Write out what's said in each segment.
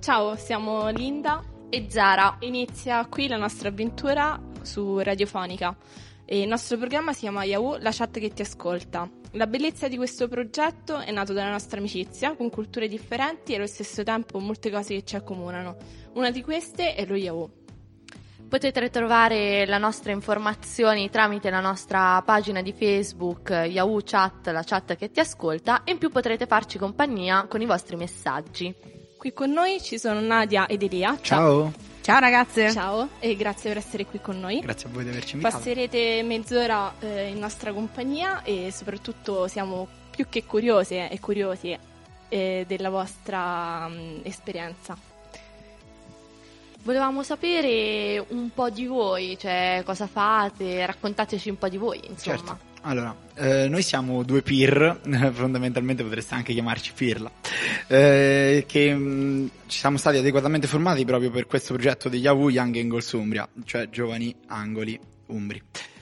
Ciao, siamo Linda e Zara. Inizia qui la nostra avventura su Radiofonica. E il nostro programma si chiama Yahoo, la chat che ti ascolta. La bellezza di questo progetto è nato dalla nostra amicizia, con culture differenti e allo stesso tempo molte cose che ci accomunano. Una di queste è lo Yahoo. Potete trovare le nostre informazioni tramite la nostra pagina di Facebook Yahoo Chat, la chat che ti ascolta, e in più potrete farci compagnia con i vostri messaggi. Qui con noi ci sono Nadia ed Elia. Ciao. Ciao ragazze. Ciao e grazie per essere qui con noi. Grazie a voi di averci invitato. Passerete mezz'ora in nostra compagnia e soprattutto siamo più che curiose e curiosi della vostra esperienza. Volevamo sapere un po' di voi, cioè cosa fate, raccontateci un po' di voi, insomma. Certo. Allora, noi siamo due peer, fondamentalmente potreste anche chiamarci Pirla, che ci siamo stati adeguatamente formati proprio per questo progetto di Yahoo Young Angles Umbria, cioè giovani angoli umbri.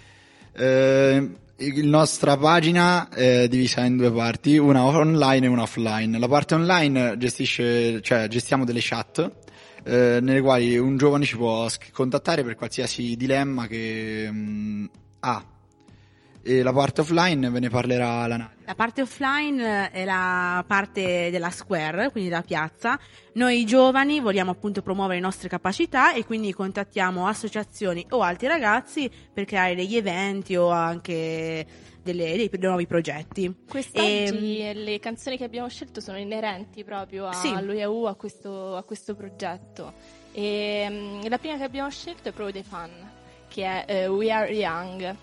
La nostra pagina è divisa in due parti, una online e una offline. La parte online gestiamo delle chat, nelle quali un giovane ci può contattare per qualsiasi dilemma che ha. E la parte offline ve ne parlerà la Nadia. La parte offline è la parte della square, quindi della piazza. Noi giovani vogliamo appunto promuovere le nostre capacità e quindi contattiamo associazioni o altri ragazzi per creare degli eventi o anche dei nuovi progetti. Quest'oggi le canzoni che abbiamo scelto sono inerenti proprio allo Yahoo, a questo progetto. E la prima che abbiamo scelto è proprio dei fan, che è We Are Young.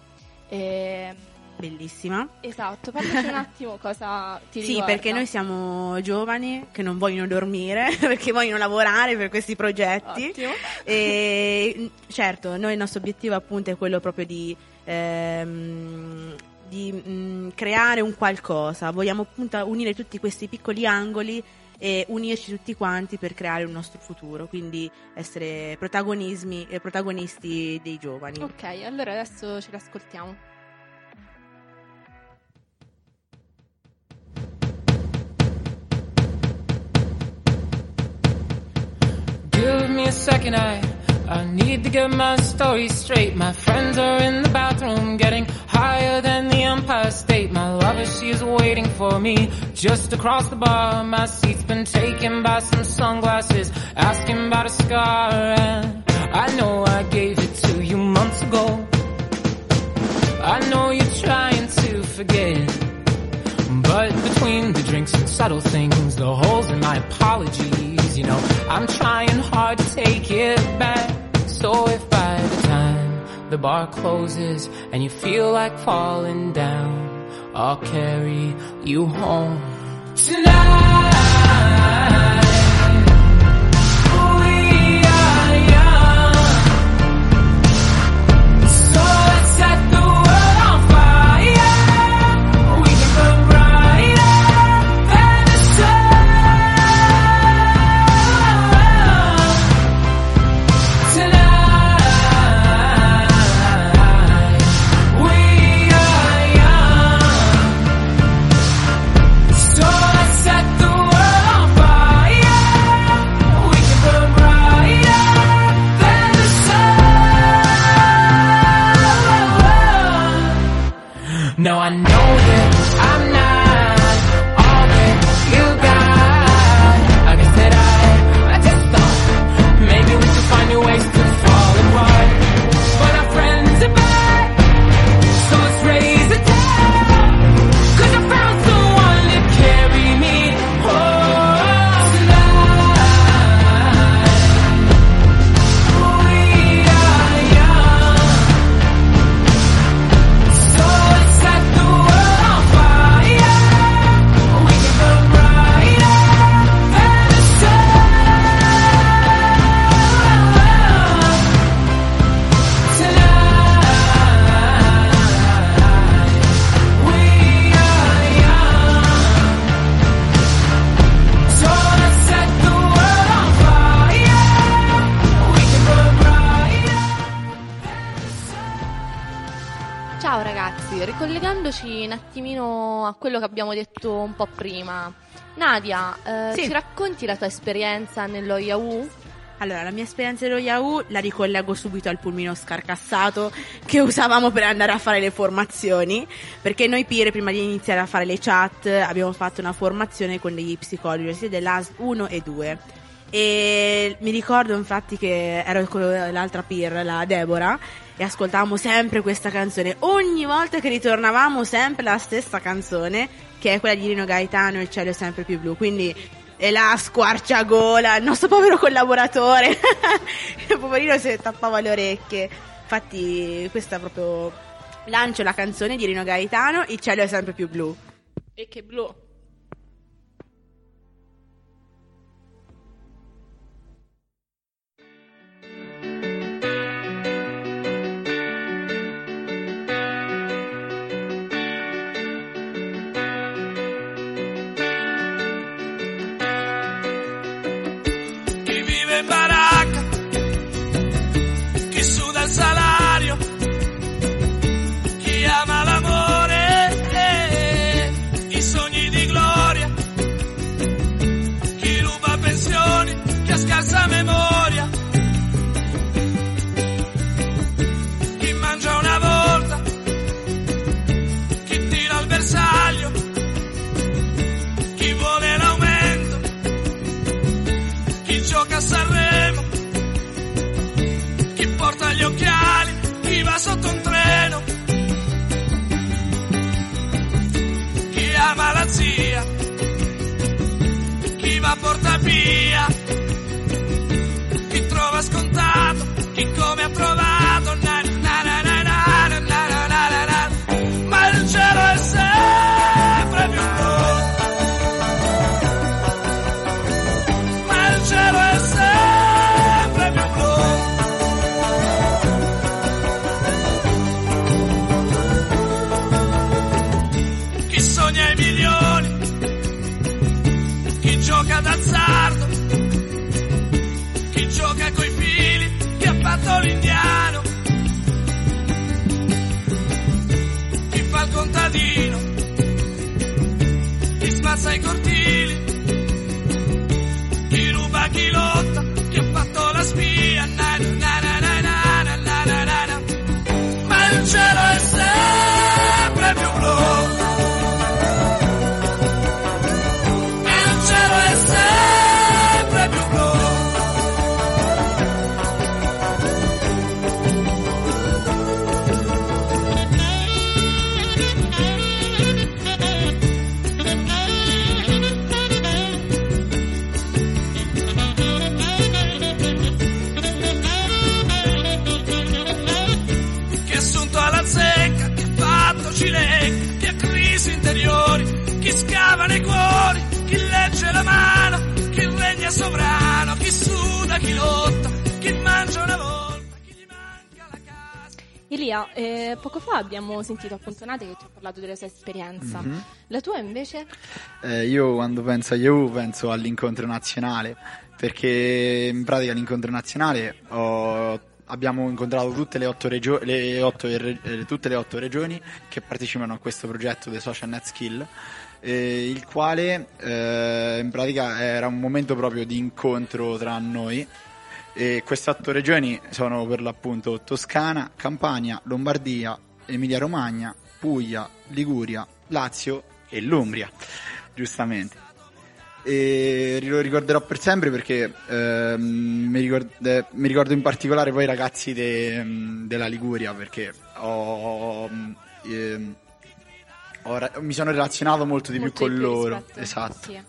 Bellissima. Esatto, parlaci un attimo cosa ti riguarda. Sì, perché noi siamo giovani che non vogliono dormire perché vogliono lavorare per questi progetti. Ottimo. E certo, noi il nostro obiettivo appunto è quello proprio di creare un qualcosa. Vogliamo appunto unire tutti questi piccoli angoli e unirci tutti quanti per creare un nostro futuro, quindi essere protagonisti dei giovani. Ok, allora adesso ce l'ascoltiamo. Give me a second, I need to get my story straight. My friends are in the bathroom getting higher than the Empire State. My lover, she is waiting for me just across the bar. My seat's been taken by some sunglasses, asking about a scar. And I know I gave it to you months ago. I know you're trying to forget, but between the drinks and subtle things, the holes in my apologies, you know, I'm trying hard to take it back. So if by the time the bar closes and you feel like falling down, I'll carry you home tonight. We are young, so let's set the world on fire. We can burn brighter than the sun tonight. We are young, so let's set the world on fire. We can burn brighter than the sun. No, I know that I'm not all that you got. I guess that I just thought maybe we could find new ways to fall apart. But our friends are back, so let's raise the dead. 'Cause I found someone to carry me home tonight. We are young, so let's set the world on fire. We can burn brighter than the sun tonight. We are young, so let's set the world on fire. We can burn brighter than the sun. Ciao ragazzi, ricollegandoci un attimino a quello che abbiamo detto un po' prima, Nadia, Sì. ci racconti la tua esperienza nello Yahoo? Allora, la mia esperienza dello Yahoo la ricollego subito al pulmino scarcassato che usavamo per andare a fare le formazioni, perché noi peer, prima di iniziare a fare le chat, abbiamo fatto una formazione con degli psicologi, sia dell'AS 1 e 2. E mi ricordo infatti che ero con l'altra peer, la Deborah, e ascoltavamo sempre questa canzone. Ogni volta che ritornavamo sempre la stessa canzone, che è quella di Rino Gaetano, Il cielo è sempre più blu. Quindi e la squarciagola, il nostro povero collaboratore, il poverino si tappava le orecchie. Infatti questa proprio lancio la canzone di Rino Gaetano, Il cielo è sempre più blu. E che blu. In baracca, chi suda il salario, chi ama l'amore, i sogni di gloria, chi ruba pensioni, chi ha scarsa memoria, chi mangia una volta, chi tira al bersaglio, chi vuole l'aumento, chi gioca a Sanremo, chi porta gli occhiali, chi va sotto un treno, chi ama la zia, chi va a Portapia, chi trova scontato, chi come ha trovato, na, na, na, na, na, na, na, na, na, na. Ma il cielo è sempre più blu. Il cielo è sempre più blu. Chi sogna i milioni, chi gioca d'azzardo, chi gioca coi fili, chi ha fatto l'indiano, chi fa il contadino, chi spazza i cortili, chi lotta, chi ha fatto la spia, na, na, na, na, na, na, na, na, na, na. Ma il cielo è sempre più blu. Il cielo è sempre più blu. Cilecca, chi ha crisi interiori, chi scava nei cuori, chi legge la mano, chi regna sovrano, chi suda, chi lotta, chi mangia una volta, chi gli manca la casa. Elia, poco fa abbiamo sentito appunto Nadia che ci ha parlato della sua esperienza. Mm-hmm. La tua invece? Io quando penso a Yahoo penso all'incontro nazionale, perché in pratica all'incontro nazionale abbiamo incontrato tutte le 8 regioni che partecipano a questo progetto dei Social Net Skill, il quale in pratica era un momento proprio di incontro tra noi. E queste 8 regioni sono per l'appunto Toscana, Campania, Lombardia, Emilia-Romagna, Puglia, Liguria, Lazio e l'Umbria, giustamente. E lo ricorderò per sempre perché mi ricordo in particolare poi i ragazzi della Liguria, perché mi sono relazionato molto di più con loro. Rispetto, esatto. sì.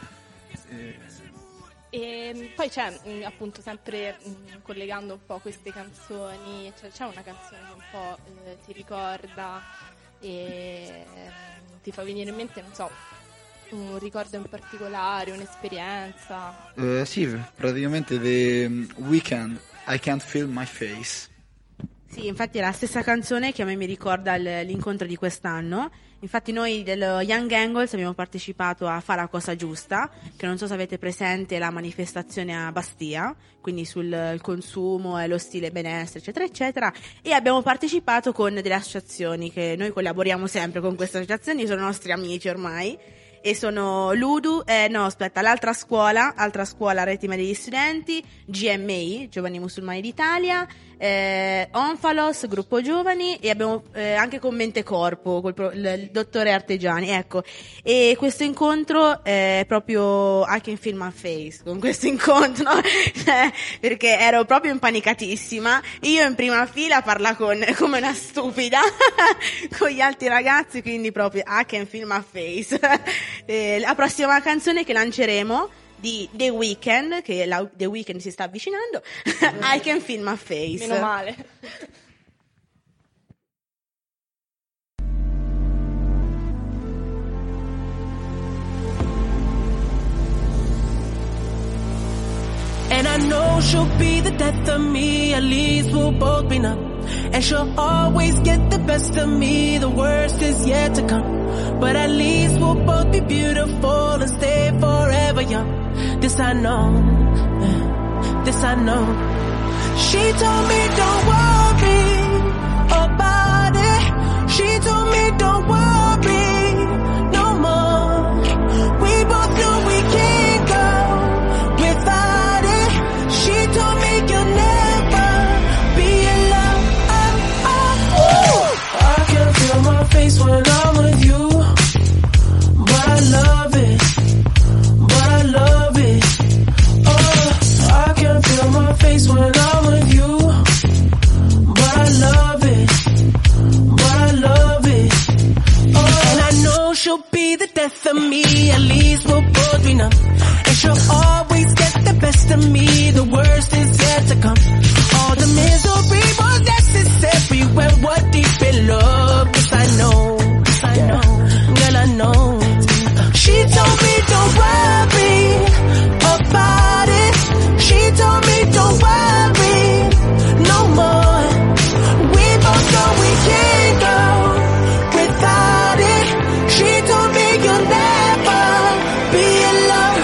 E poi c'è appunto sempre collegando un po' queste canzoni, c'è una canzone che un po' ti ricorda e ti fa venire in mente, non so, un ricordo in particolare, un'esperienza? Sì, praticamente The Weeknd, I Can't Feel My Face. Sì, infatti è la stessa canzone che a me mi ricorda l'incontro di quest'anno. Infatti noi dello Young Angles abbiamo partecipato a Fa la cosa giusta, che non so se avete presente la manifestazione a Bastia, quindi sul consumo e lo stile benessere, eccetera, eccetera, e abbiamo partecipato con delle associazioni, che noi collaboriamo sempre con queste associazioni, sono nostri amici ormai, e sono l'altra scuola Rete Media degli Studenti, GMI, Giovani Musulmani d'Italia, Onfalos, Gruppo Giovani, e abbiamo anche con Mente Corpo, il dottore Artegiani, ecco. E questo incontro è proprio anche in Film and Face, con questo incontro, perché ero proprio impanicatissima, io in prima fila parla come una stupida con gli altri ragazzi, quindi proprio anche in Film and Face. La prossima canzone che lanceremo di The Weeknd, che The Weeknd si sta avvicinando, I Can Feel My Face. Meno male. And I know she'll be the death of me, at least we'll both be numb. And she'll always get the best of me, the worst is yet to come. But at least we'll both be beautiful and stay forever young. This I know, this I know. She told me don't worry about it. She told me don't worry no more. We both know we can't go without it. She told me you'll never be alone. I can feel my face when I'm with you, but I love it. I love it. Oh, I can feel my face when I'm with you, but I love it. But I love it. Oh, and I know she'll be the death of me, at least we'll both be numb. And she'll always get the best of me, the worst is yet to come. All the misery was necessary when we're deep in love. Yes, I know, girl, I know. She told me don't worry about it. She told me don't worry no more. We both know we can't go without it. She told me you'll never be alone.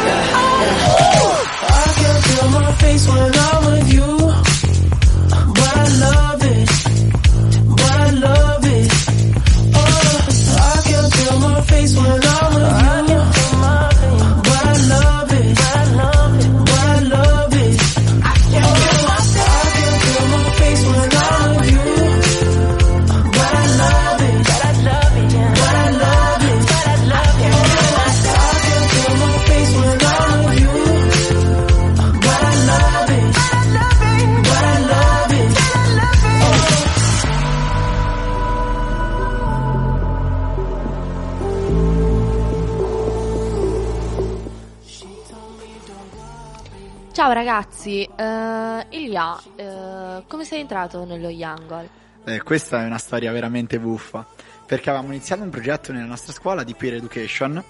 I can feel my face when I'm with you, but I love it. But I love it. Oh, I can feel my face when I'm with you. But I love it. But I love it. I can feel my face when I'm with you. But I love it. But I love it. But I love it. But I love it. I can feel my face when I'm with you. But I love it. But I love it. Ciao ragazzi, Ilia, come sei entrato nello Young? Questa è una storia veramente buffa, perché avevamo iniziato un progetto nella nostra scuola di peer education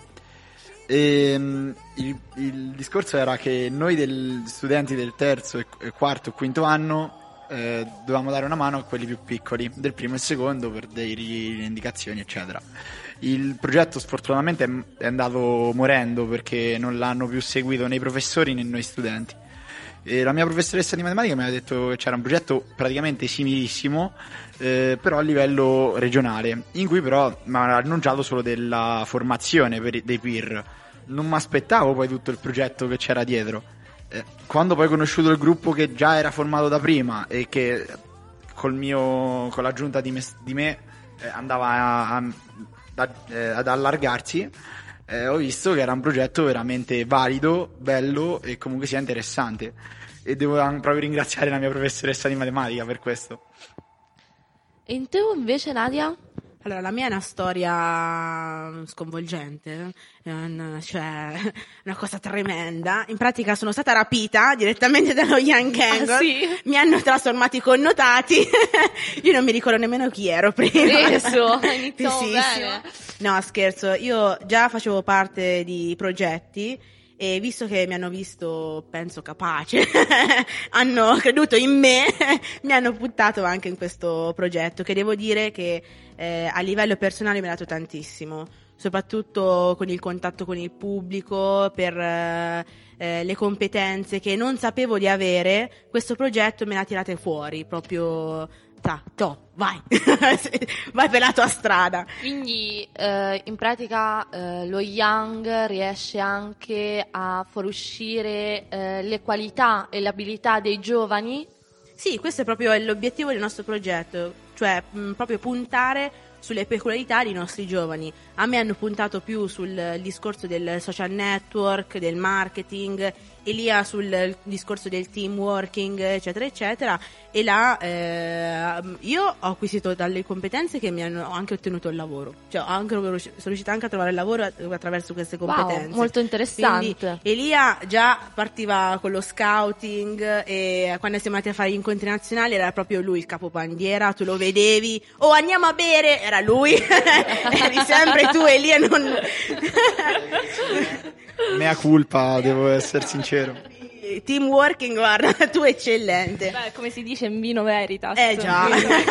e il discorso era che noi studenti del terzo e quarto e quinto anno dovevamo dare una mano a quelli più piccoli, del primo e secondo, per delle indicazioni eccetera. Il progetto sfortunatamente è andato morendo perché non l'hanno più seguito né i professori né noi studenti. E la mia professoressa di matematica mi aveva detto che c'era un progetto praticamente similissimo, però a livello regionale, in cui però mi aveva annunciato solo della formazione dei peer. Non mi aspettavo poi tutto il progetto che c'era dietro. Quando poi ho conosciuto il gruppo che già era formato da prima e che con l'aggiunta di me andava ad allargarsi, ho visto che era un progetto veramente valido, bello e comunque sia interessante, e devo proprio ringraziare la mia professoressa di matematica per questo. E in te invece, Nadia? Allora, la mia è una storia sconvolgente, cioè una cosa tremenda. In pratica sono stata rapita direttamente dallo Young Gang. Ah, sì? Mi hanno trasformato i connotati. Io non mi ricordo nemmeno chi ero prima. Adesso, iniziamo Fississimo. bene. No, scherzo, io già facevo parte di progetti e visto che mi hanno visto, penso, capace, hanno creduto in me, mi hanno buttato anche in questo progetto, che devo dire che a livello personale mi ha dato tantissimo, soprattutto con il contatto con il pubblico, per le competenze che non sapevo di avere. Questo progetto me le ha tirate fuori proprio vai, vai per la tua strada. Quindi in pratica lo Young riesce anche a fuoriuscire le qualità e le abilità dei giovani. Sì, questo è proprio l'obiettivo del nostro progetto, cioè proprio puntare sulle peculiarità dei nostri giovani. A me hanno puntato più sul discorso del social network, del marketing, Elia sul discorso del team working, eccetera eccetera, e là io ho acquisito dalle competenze che mi hanno anche ottenuto il lavoro, cioè sono riuscita anche a trovare il lavoro attraverso queste competenze. Wow, molto interessante. Quindi Elia già partiva con lo scouting, e quando siamo andati a fare gli incontri nazionali era proprio lui il capobandiera, tu lo vedevi, andiamo a bere, era lui. Eri sempre tu, Elia, non Mea culpa, devo essere sincero. team working, guarda, tu eccellente. Beh, come si dice in vino veritas. Già.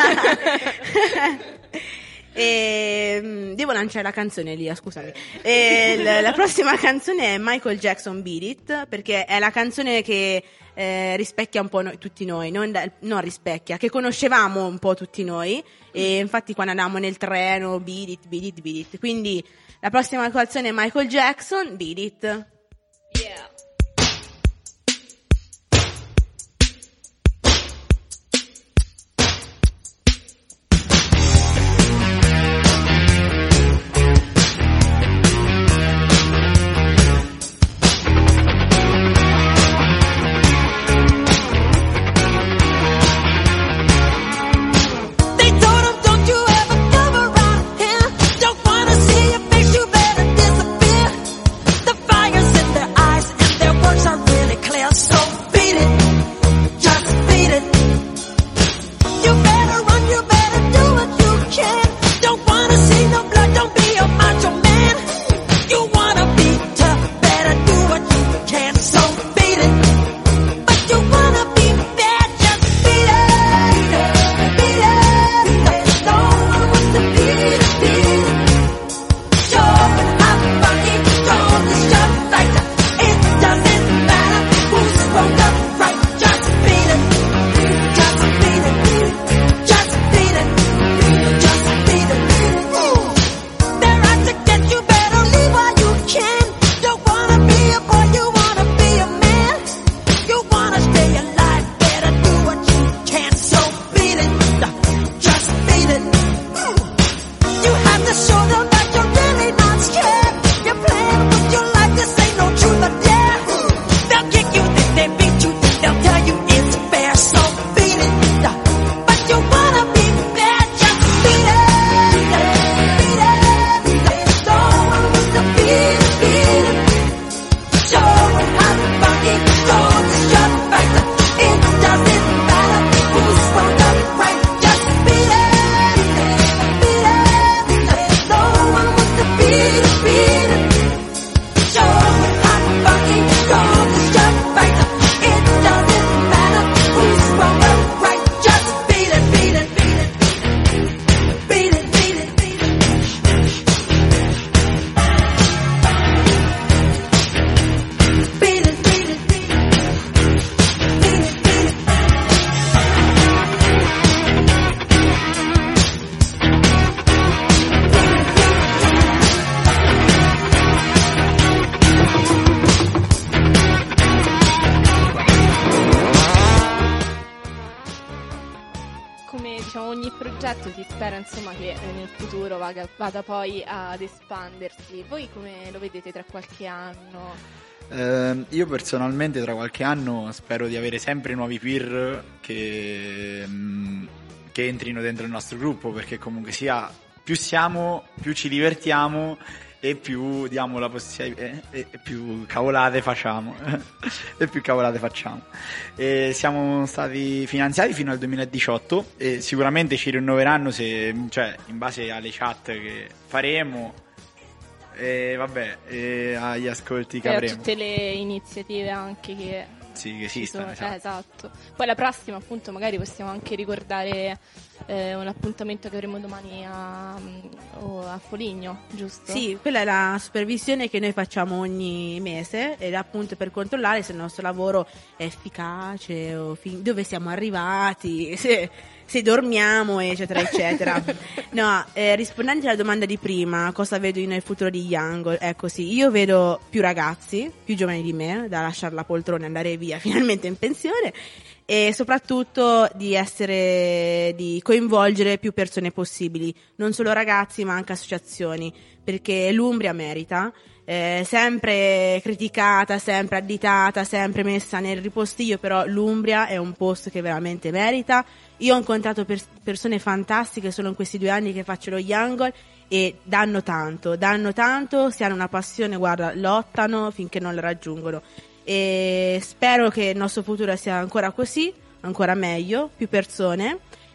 Devo lanciare la canzone, Elia, scusami. La prossima canzone è Michael Jackson Beat It, perché è la canzone che rispecchia un po' tutti noi, non rispecchia, che conoscevamo un po' tutti noi, e infatti quando andavamo nel treno, Beat It, Beat It, Beat It. Quindi la prossima canzone è Michael Jackson Beat It. Yeah. Si spera insomma che nel futuro vada poi ad espandersi. Voi come lo vedete tra qualche anno? Io personalmente tra qualche anno spero di avere sempre nuovi peer che entrino dentro il nostro gruppo, perché comunque sia più siamo, più ci divertiamo e più diamo la possibilità, e più cavolate facciamo. E più cavolate facciamo. E siamo stati finanziati fino al 2018 e sicuramente ci rinnoveranno in base alle chat che faremo e agli ascolti che e avremo. a tutte le iniziative anche che Sì, che esistono. Esatto. Poi la prossima, appunto, magari possiamo anche ricordare un appuntamento che avremo domani a Foligno, giusto? Sì, quella è la supervisione che noi facciamo ogni mese, ed è appunto per controllare se il nostro lavoro è efficace o dove siamo arrivati, se dormiamo, eccetera eccetera. No, rispondendo alla domanda di prima, cosa vedo io nel futuro di Young? Ecco, sì, io vedo più ragazzi, più giovani di me, da lasciare la poltrona e andare via finalmente in pensione, e soprattutto di coinvolgere più persone possibili, non solo ragazzi ma anche associazioni, perché l'Umbria merita. Sempre criticata, sempre additata, sempre messa nel ripostiglio, però l'Umbria è un posto che veramente merita. Io ho incontrato persone fantastiche solo in questi 2 anni che faccio lo Young, e danno tanto, se hanno una passione, guarda, lottano finché non la raggiungono, e spero che il nostro futuro sia ancora così, ancora meglio, più persone.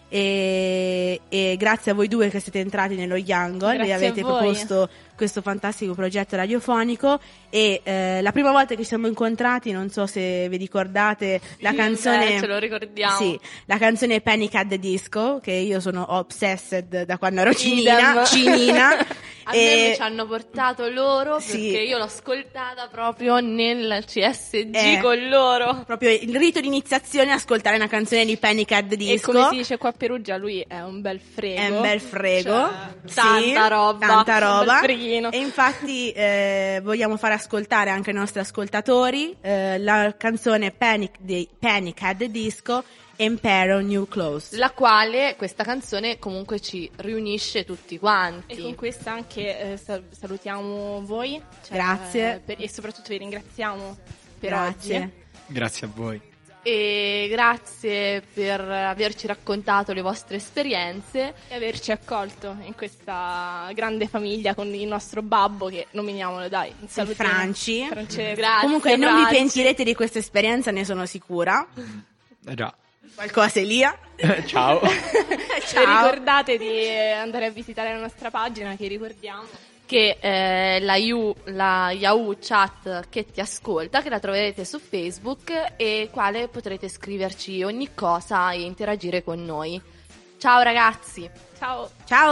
E grazie a voi due che siete entrati nello Young e avete proposto questo fantastico progetto radiofonico, e la prima volta che ci siamo incontrati, non so se vi ricordate la canzone, ce lo ricordiamo, sì, la canzone Panic at the Disco, che io sono obsessed da quando ero cinina a me ci hanno portato loro, sì, perché io l'ho ascoltata proprio nel CSG con loro, proprio il rito di iniziazione, ascoltare una canzone di Panic at the Disco. E come si dice qua a Perugia, lui è un bel frego, cioè, tanta roba. E infatti vogliamo fare ascoltare anche ai nostri ascoltatori la canzone Panic at the Disco, Emperor New Clothes, la quale, questa canzone, comunque ci riunisce tutti quanti. E con questa anche salutiamo voi, cioè, grazie, e soprattutto vi ringraziamo per grazie. oggi. Grazie a voi. E grazie per averci raccontato le vostre esperienze e averci accolto in questa grande famiglia con il nostro babbo, che nominiamolo, dai, un saluto. Franci. Grazie. Comunque non vi pentirete di questa esperienza, ne sono sicura. Già. Qualcosa, Elia. Ciao. Ciao. E ricordate di andare a visitare la nostra pagina, che ricordiamo che la Yahoo Chat che ti ascolta, che la troverete su Facebook, e quale potrete scriverci ogni cosa e interagire con noi. Ciao ragazzi. Ciao.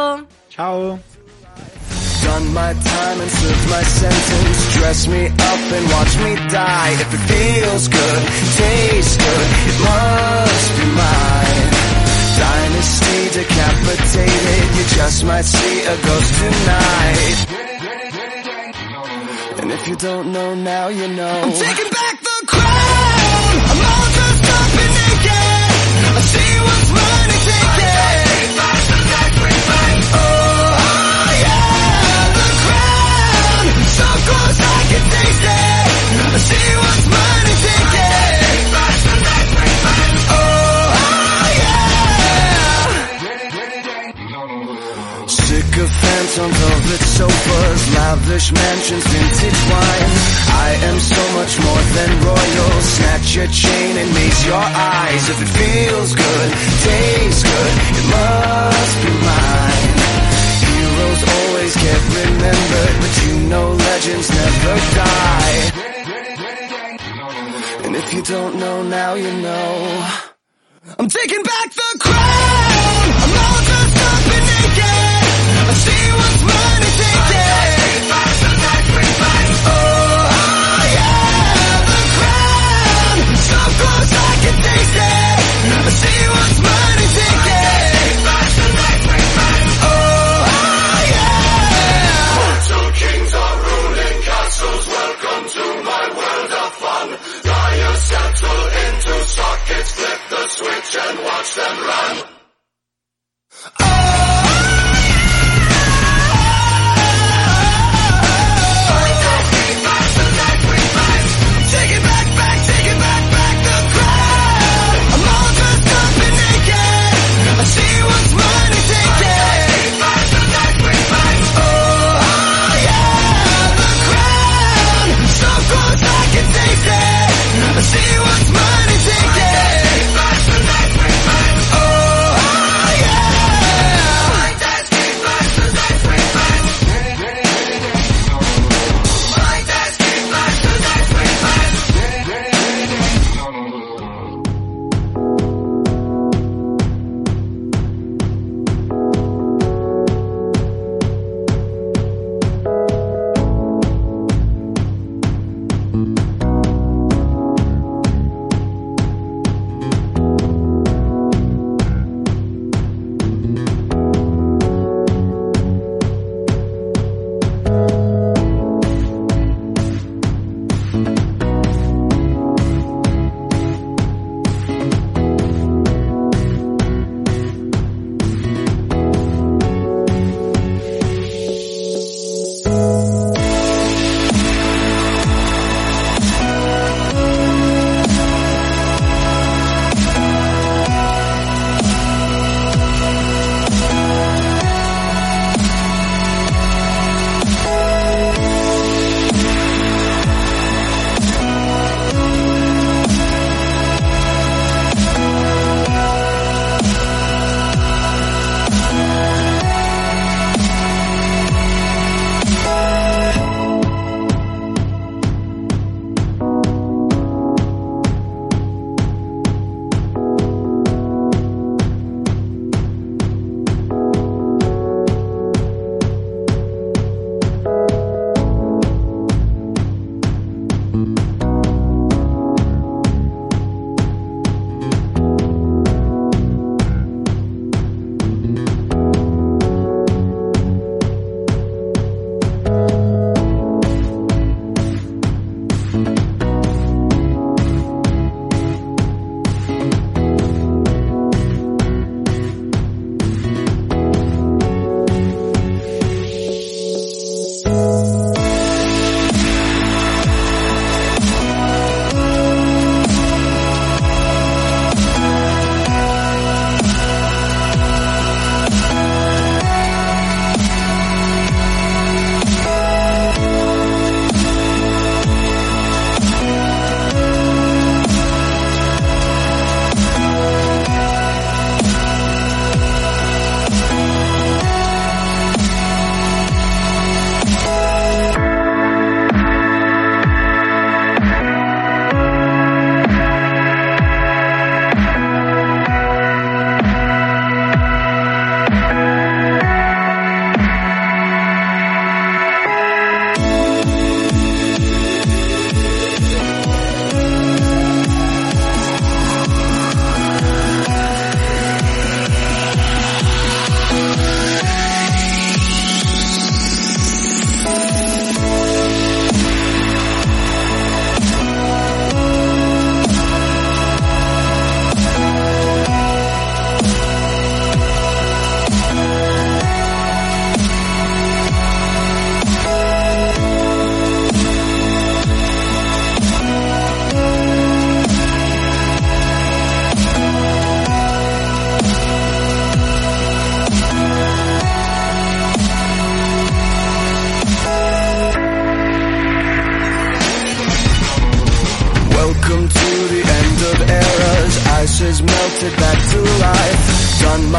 Done my time and served my sentence. Dress me up and watch me die. If it feels good, tastes good, it must be mine. Dynasty decapitated, you just might see a ghost tonight. And if you don't know now, you know. I'm taking back the crown. I'm all dressed up and naked. I see what's mine and take it. Oh yeah, the crown. So close I can taste it. I see what's mine and take it. Sycophants on velvet sofas, lavish mansions, vintage wine. I am so much more than royal. Snatch your chain and maze your eyes. If it feels good, tastes good, it must be mine. Heroes always get remembered, but you know legends never die. And if you don't know now, you know. I'm taking back the crown. I'm all dressed up and naked. I see what's mine and take it. Oh yeah, the crown. So close I can taste it. I see what's mine and take it. Oh yeah. Mortal kings are ruling castles. Welcome to my world of fun. Liars settle into sockets. Flip the switch and watch them run. Oh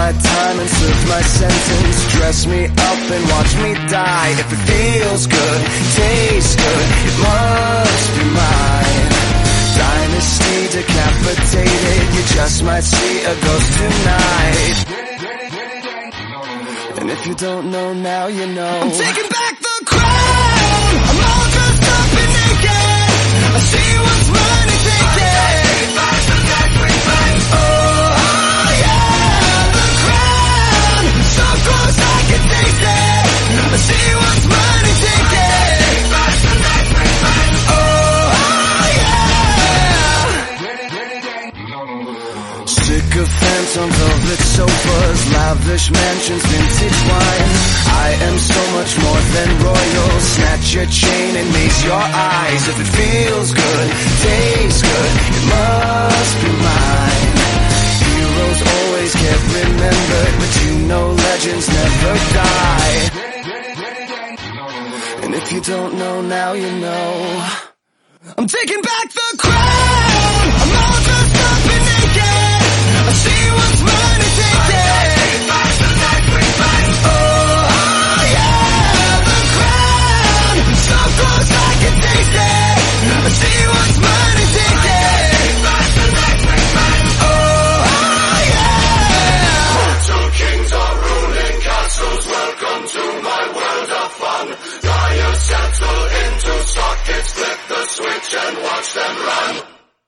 my time and serve my sentence. Dress me up and watch me die. If it feels good, tastes good, it must be mine. Dynasty decapitated, you just might see a ghost tonight. And if you don't know now, you know. I'm taking back the crown. I'm all dressed up and naked. I see what's mine and take it. Oh yeah, the crown. So close I can taste it. I see what's mine and take it. Oh yeah. Sycophants on velvet sofas, lavish mansions, vintage wine. I am so much more than royal. Snatch your chain and maze your eyes. If it feels good, tastes good, it must be mine. Heroes always get remembered, but you know legends never die. And if you don't know now, you know. I'm taking back the